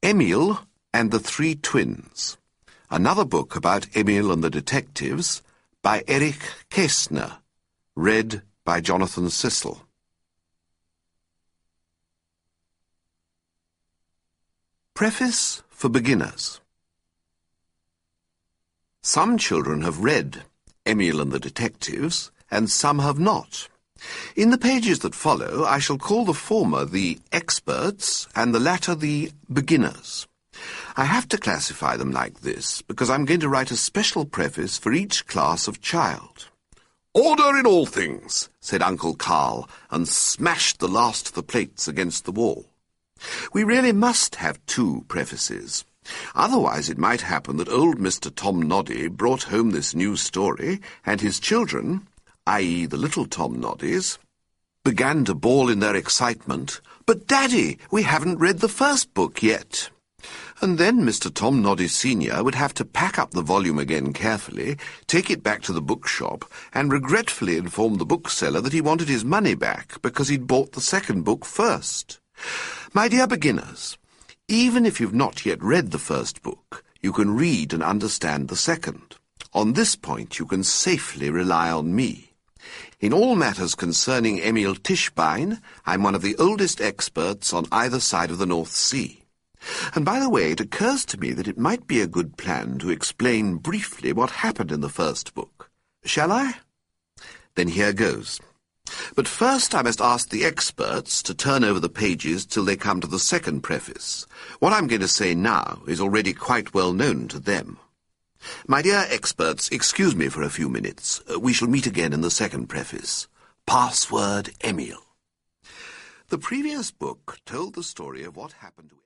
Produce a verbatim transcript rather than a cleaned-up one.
Emil and the Three Twins. Another book about Emil and the Detectives by Erich Kästner. Read by Jonathan Sissel. Preface for Beginners. Some children have read Emil and the Detectives, and some have not. In the pages that follow, I shall call the former the experts and the latter the beginners. I have to classify them like this because I'm going to write a special preface for each class of child. "Order in all things," said Uncle Carl, and smashed the last of the plates against the wall. We really must have two prefaces. Otherwise it might happen that old Mister Tom Noddy brought home this new story, and his children, that is the little Tom Noddies, began to bawl in their excitement, "But, Daddy, we haven't read the first book yet." And then Mister Tom Noddy Senior would have to pack up the volume again carefully, take it back to the bookshop, and regretfully inform the bookseller that he wanted his money back because he'd bought the second book first. My dear beginners, even if you've not yet read the first book, you can read and understand the second. On this point you can safely rely on me. In all matters concerning Emil Tischbein, I'm one of the oldest experts on either side of the North Sea. And by the way, it occurs to me that it might be a good plan to explain briefly what happened in the first book. Shall I? Then here goes. But first I must ask the experts to turn over the pages till they come to the second preface. What I'm going to say now is already quite well known to them. My dear experts, excuse me for a few minutes. We shall meet again in the second preface. Password Emil. The previous book told the story of what happened to